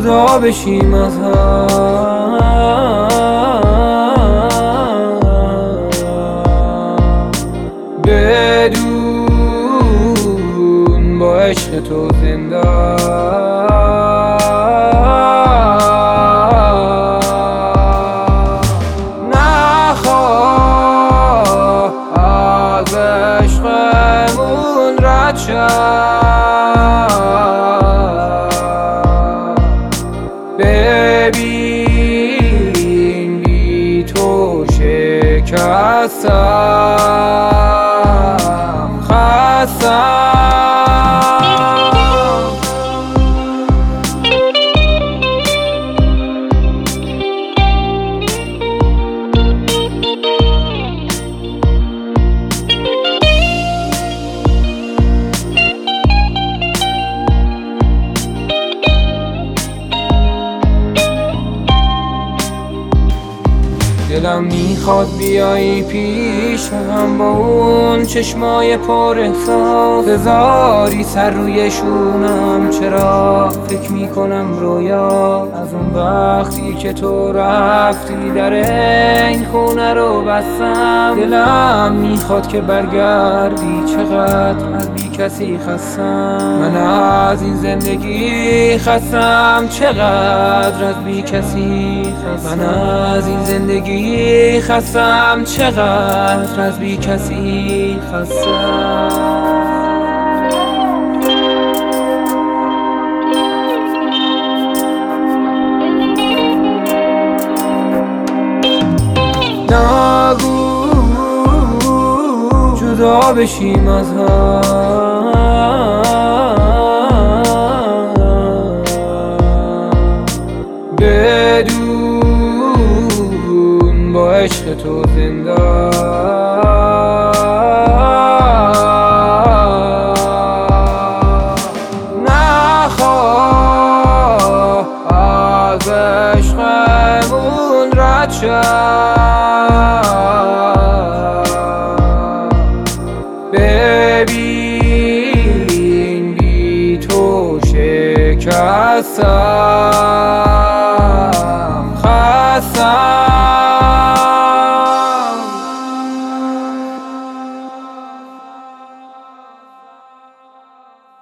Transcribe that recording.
جدا بشیم از هم، بدون با عشق تو زنده. نخواه از عشقمون رد ببین بی تو شکستم، خستم. دلم میخواد بیایی پیشم با اون چشمای پر احساس، بذاری سر روی شونم. چرا فکر میکنم رویا از اون وقتی که تو رفتی در این خونه رو بستم. دلم میخواد که برگردی، چقدر از بی کسی خستم. من از این زندگی خستم، چقدر از بی کسی خستم. من از این زندگی خستم، چقدر از بی کسی خستم. نگو جدا بشیم از هم، بدون با عشق تو زنده. نخواه از عشقمون رد ببین بی تو شکستم.